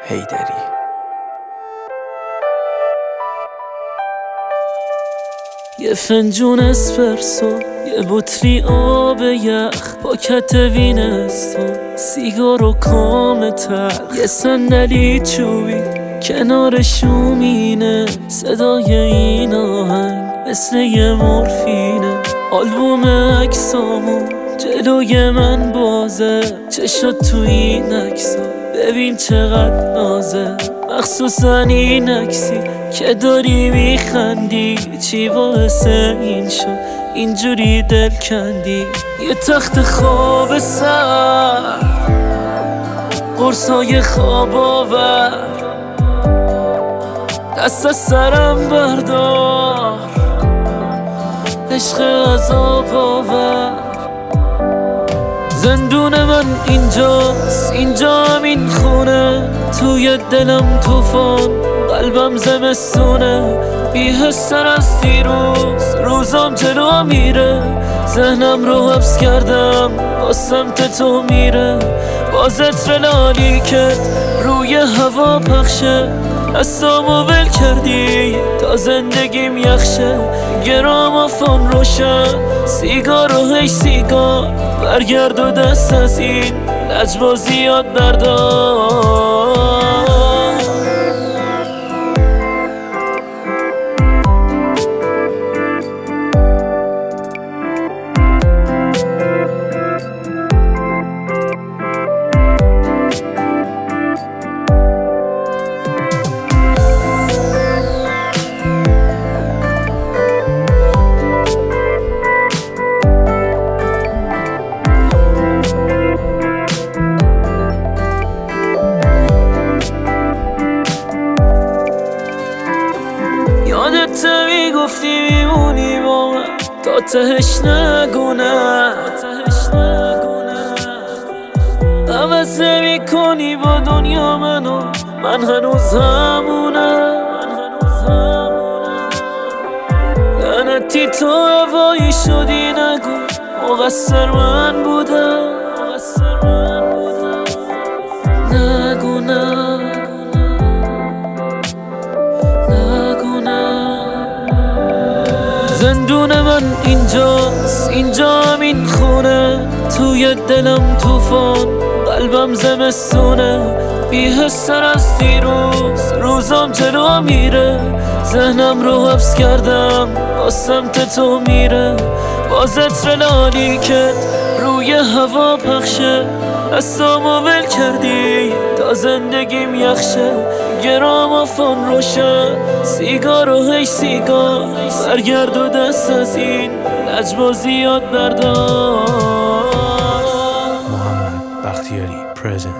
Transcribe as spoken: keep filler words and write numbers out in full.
حیدری. یه فنجون اسپرسو، یه بطری آب یخ، پاکت وینستون، سیگار و کام تلخ، یه صندلی چوبی کنار شومینه، صدای این آهنگ مثل یه مورفینه. آلبوم عکسامون جلوی من بازه، چشات تو این عکسا ببین چقدر نازه، مخصوصا این عکسی که داری میخندی. چی باعث این شد اینجوری دل کندی؟ یه تخت خواب سر، قرصای خواب آور، دست از سرم بردار، عشق عذاب آور. زندون من اینجاست، اینجا همین خونه، توی دلم توفان، قلبم زمستونه. بی‌حس‌تر از دیروز روزام جلو میره، ذهنم رو حبس کردم با سمت تو میره. با عطر لالی که روی هوا پخشه، دستامو ول کردی تا زندگیم یخشه. گرامافون روشن، سیگار و هی سیگار، برگرد و دست از این لجبازی یاد بردار. یادت میگفتی میمونی با من تا تهش نگونه، عوض نمی کنی با دنیا منو، من هنوز همونه. لعنتی تو هوایی شدی، نگو مقصر من بودم، نگو نگو زندون من اینجاست، اینجا همین خونه، توی دلم توفان، قلبم زمستونه. بی‌حس‌تر از دیروز روزام جلو میره، ذهنم رو حبس کردم با سمت تو میره. با عطر لالی که روی هوا پخشه، دستامو ول کردی تا زندگیم یخشه. گرامافون روشن، سیگار و هی سیگار، برگرد و دست از این لجبازی یاد بردار. محمد بختیاری پرزنت.